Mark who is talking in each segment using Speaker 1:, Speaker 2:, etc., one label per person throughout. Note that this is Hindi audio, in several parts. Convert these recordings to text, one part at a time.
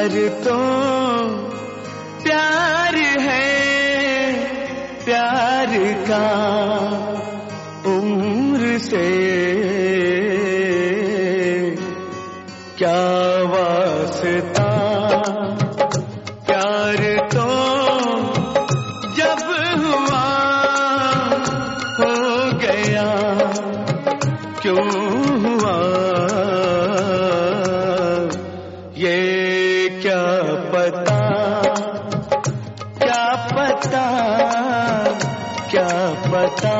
Speaker 1: प्यार तो प्यार है, प्यार का उम्र से क्या वास्ता। प्यार तो जब हुआ हो गया, क्यों हुआ ये क्या पता, क्या पता, क्या पता।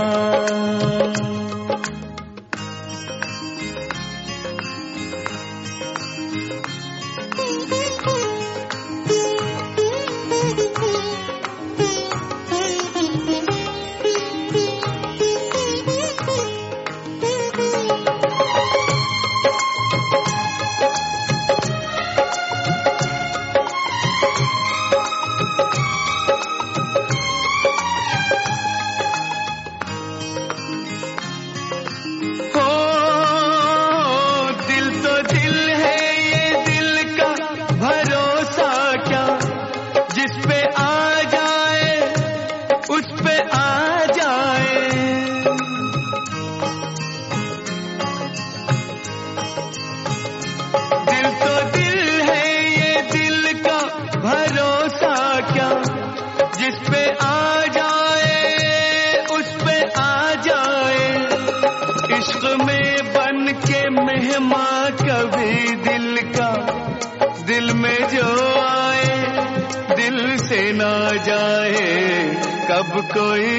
Speaker 1: जिस पे आ जाए उस पे आ जाए, इश्क में बन के मेहमान कभी दिल का, दिल में जो आए दिल से ना जाए। कब कोई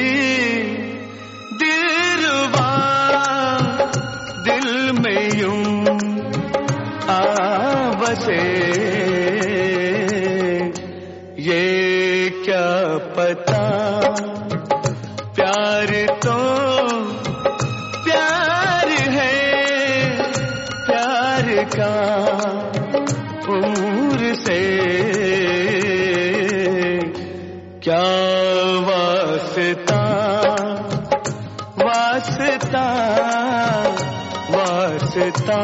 Speaker 1: दिलरुबा दिल में यूं आ बसे, ये क्या पता। प्यार तो प्यार है, प्यार का उम्र से क्या वास्ता, वास्ता, वास्ता।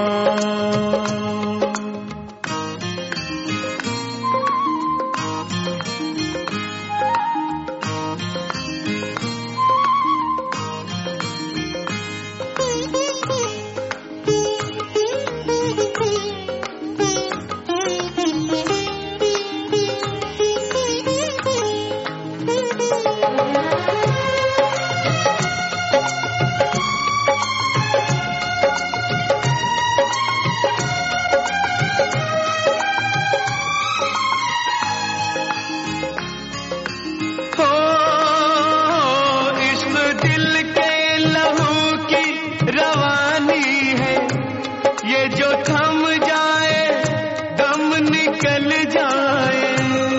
Speaker 1: जो थम जाए दम निकल जाए,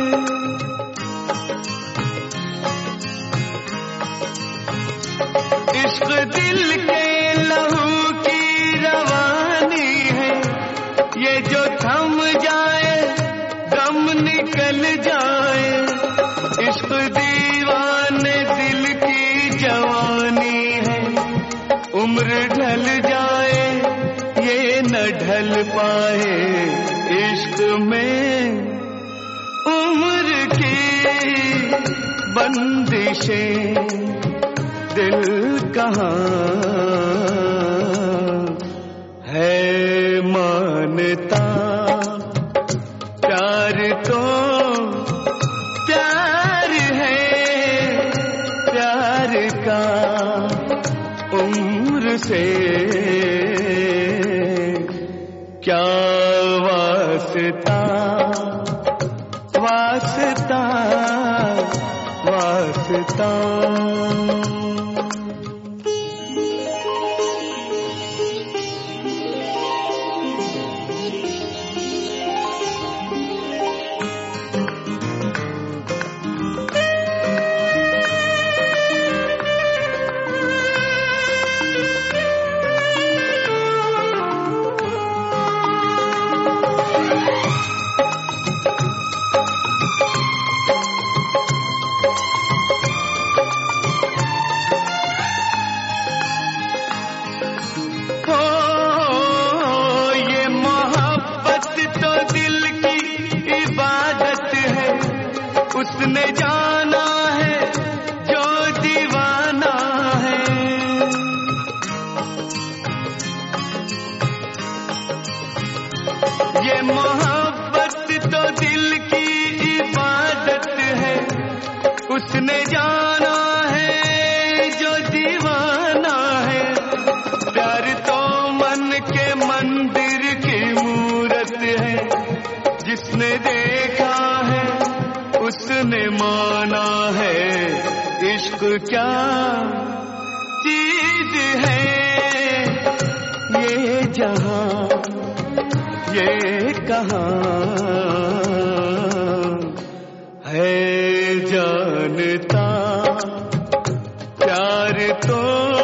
Speaker 1: इश्क दिल के लहू की रवानी है। ये जो थम जाए दम निकल जाए, इश्क दीवाने दिल की जवानी है। उम्र ढल जाए ये न ढल पाए, इश्क में उम्र की बंदिशें दिल कहाँ है मानता। प्यार तो प्यार है, प्यार का उम्र से क्या वास्ता, वास्ता, वास्ता। देखा है उसने माना है, इश्क क्या चीज है। ये जहां ये कहां है जानता, प्यार तो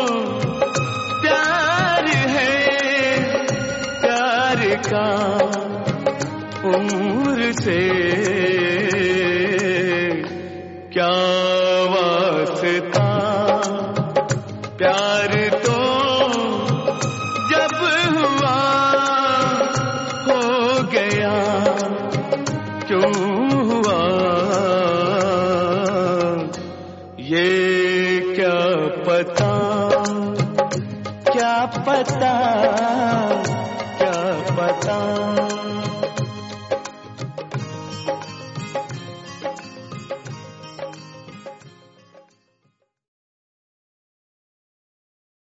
Speaker 1: प्यार है, प्यार का उम्र से क्या वास्ता। प्यार तो जब हुआ हो गया, क्यों